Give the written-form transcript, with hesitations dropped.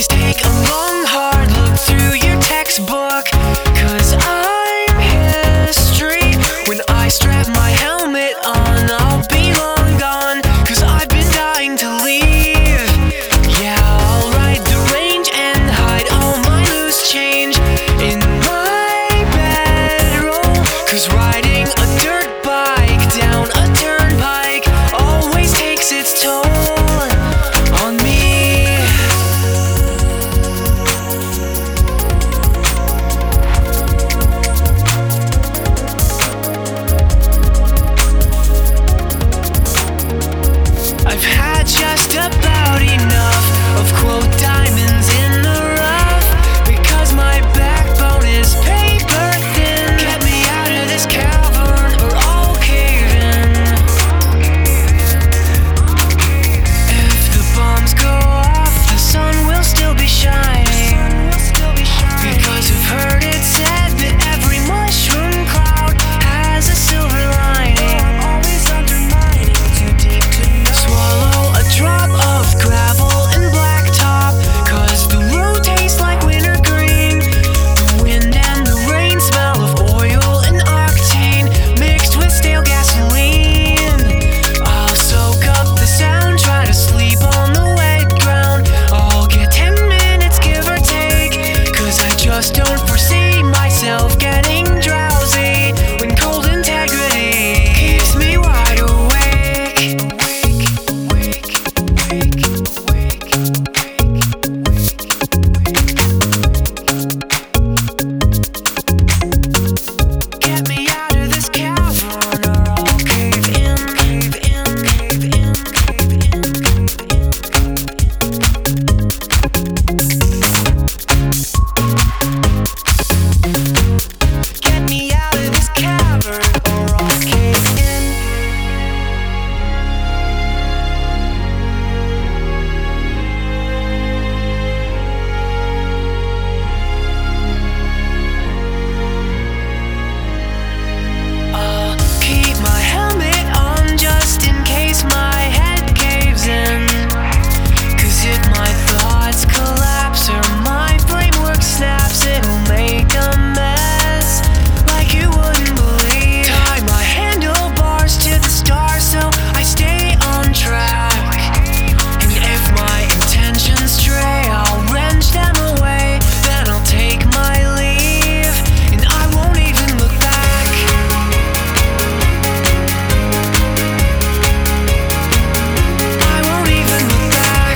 Please take a long hard look through your textbook, 'cause I'm history. When I strap my helmet on, I'll be long gone, 'cause I've been dying to leave. Yeah, I'll ride the range and hide all my loose change in my bedroll, 'cause riding a dirt bike down a turnpike always takes its toll on me. I've had just about enough of quote diamonds in the rough, because my backbone is paper thin. Get me out of this cavern or I'll cave in. If the bombs go off, the sun will still be shining, because I've heard it said that every mushroom cloud has a silver lining. Always undermining, too deep to know. Swallow a drop of gravel and blacktop, 'cause the road tastes like wintergreen. The wind and the rain smell of oil and octane mixed with stale gasoline. I'll soak up the sound, try to sleep on the wet ground. I'll get 10 minutes give or take, 'cause I just don't foresee myself getting drowsy when cold integrity keeps me wide awake. Get me out of this cavern or I'll cave in, cave in, cave in, cave in, Get me out of this cavern or I'll cave in. I'll keep my helmet on just in case my head caves in, 'cause if my thoughts collapse or my framework snaps, it'll make a mess like you wouldn't believe. Tie my handlebars to the stars so I stay on track, and if my intentions stray, I'll wrench them away. Then I'll take my leave and I won't even look back. I won't even look back.